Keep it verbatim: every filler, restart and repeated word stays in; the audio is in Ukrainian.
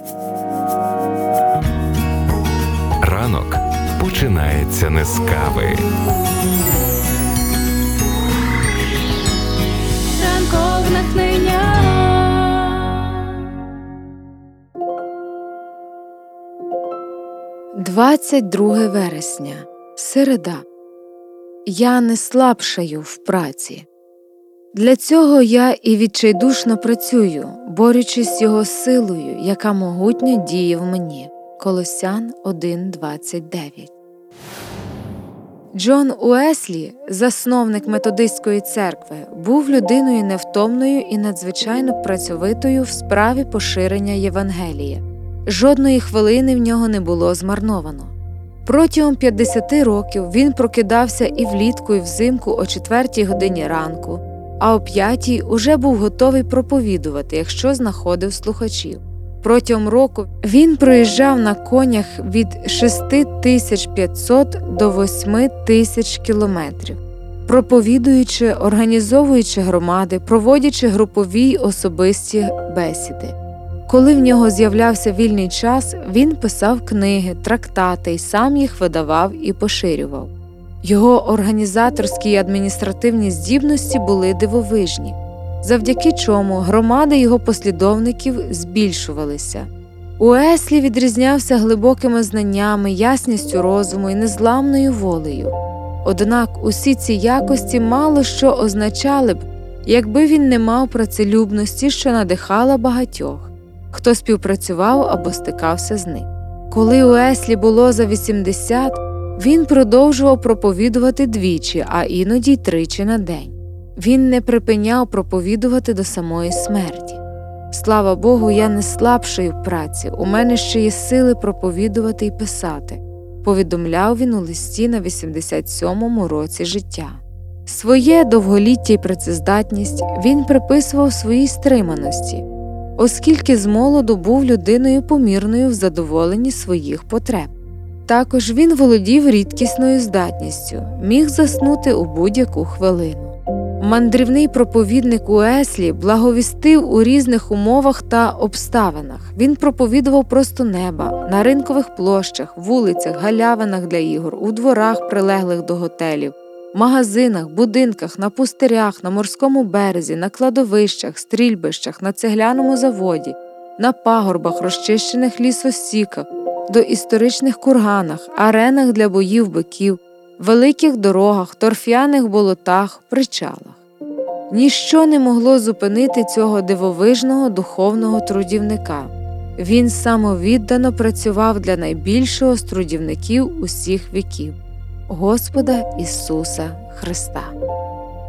Ранок починається не з кави. Ранкове натхнення. двадцять друге вересня. Середа. Я не слабшаю в праці. Для цього я і відчайдушно працюю, борючись з його силою, яка могутньо діє в мені. Колосян один двадцять дев'ять. Джон Уеслі, засновник методистської церкви, був людиною невтомною і надзвичайно працьовитою в справі поширення Євангелія. Жодної хвилини в нього не було змарновано. Протягом п'ятдесяти років він прокидався і влітку, і взимку о четвертій годині ранку, а о п'ятій уже був готовий проповідувати, якщо знаходив слухачів. Протягом року він проїжджав на конях від шість тисяч п'ятсот до восьми тисяч кілометрів, проповідуючи, організовуючи громади, проводячи групові й особисті бесіди. Коли в нього з'являвся вільний час, він писав книги, трактати й сам їх видавав і поширював. Його організаторські й адміністративні здібності були дивовижні, завдяки чому громади його послідовників збільшувалися. Уеслі відрізнявся глибокими знаннями, ясністю розуму і незламною волею. Однак усі ці якості мало що означали б, якби він не мав працелюбності, що надихала багатьох, хто співпрацював або стикався з ним. Коли Уеслі було за вісімдесят, він продовжував проповідувати двічі, а іноді й тричі на день. Він не припиняв проповідувати до самої смерті. «Слава Богу, я не слабшаю в праці, у мене ще є сили проповідувати і писати», повідомляв він у листі на вісімдесят сьомому році життя. Своє довголіття й працездатність він приписував своїй стриманості, оскільки змолоду був людиною помірною в задоволенні своїх потреб. Також він володів рідкісною здатністю, міг заснути у будь-яку хвилину. Мандрівний проповідник Уеслі благовістив у різних умовах та обставинах. Він проповідував просто неба, на ринкових площах, вулицях, галявинах для ігор, у дворах, прилеглих до готелів, магазинах, будинках, на пустирях, на морському березі, на кладовищах, стрільбищах, на цегляному заводі, на пагорбах, розчищених лісосіках, до історичних курганах, аренах для боїв биків, великих дорогах, торф'яних болотах, причалах. Ніщо не могло зупинити цього дивовижного духовного трудівника. Він самовіддано працював для найбільшого з трудівників усіх віків – Господа Ісуса Христа.